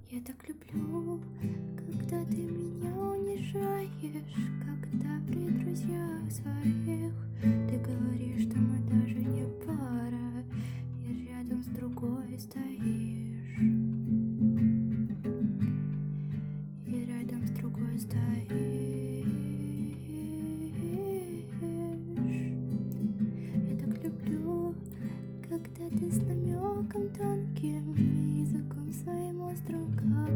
Я так люблю, когда ты меня унижаешь, когда при друзьях своих ты говоришь, что мы даже не пара, и рядом с другой стоишь, и рядом с другой стоишь. Я так люблю, когда ты с намеком тонким языком своим острым, как